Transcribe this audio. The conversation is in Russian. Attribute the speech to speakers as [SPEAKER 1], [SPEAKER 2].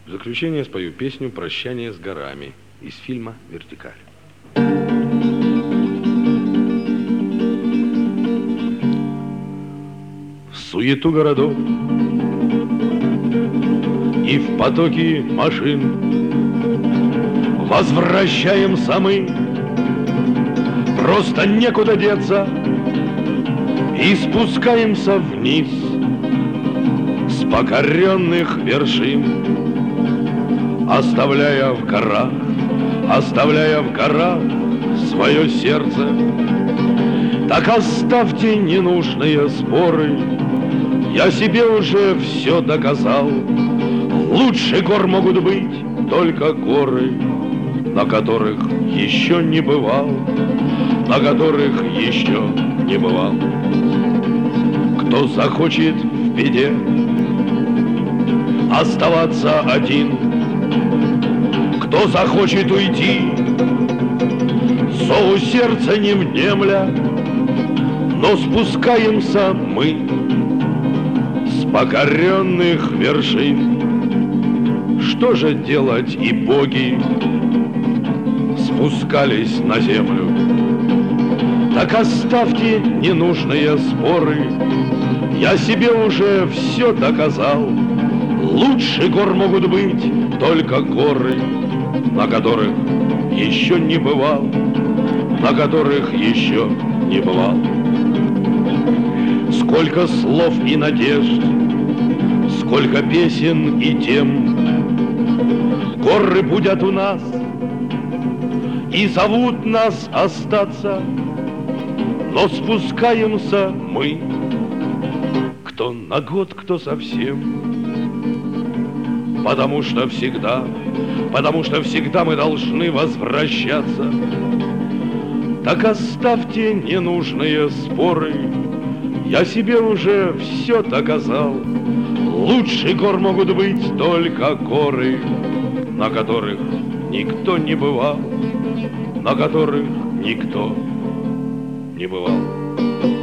[SPEAKER 1] В заключение спою песню «Прощание с горами» из фильма «Вертикаль». В суету городов и в потоки машин возвращаемся мы, просто некуда деться, и спускаемся вниз с покоренных вершин, оставляя в горах свое сердце. Так оставьте ненужные споры, я себе уже все доказал. Лучше гор могут быть только горы, на которых еще не бывал, на которых еще не бывал. Кто захочет в беде оставаться один, кто захочет уйти, зову сердца не внемля, но спускаемся мы с покоренных вершин. Что же делать, и боги спускались на землю? Так оставьте ненужные споры, я себе уже все доказал. Лучше гор могут быть только горы, на которых еще не бывал, на которых еще не бывал. Сколько слов и надежд, сколько песен и тем, горы будут у нас и зовут нас остаться, но спускаемся мы, кто на год, кто совсем. Потому что всегда мы должны возвращаться. Так оставьте ненужные споры, я себе уже все доказал. Лучше гор могут быть только горы, на которых никто не бывал, на которых никто не бывал.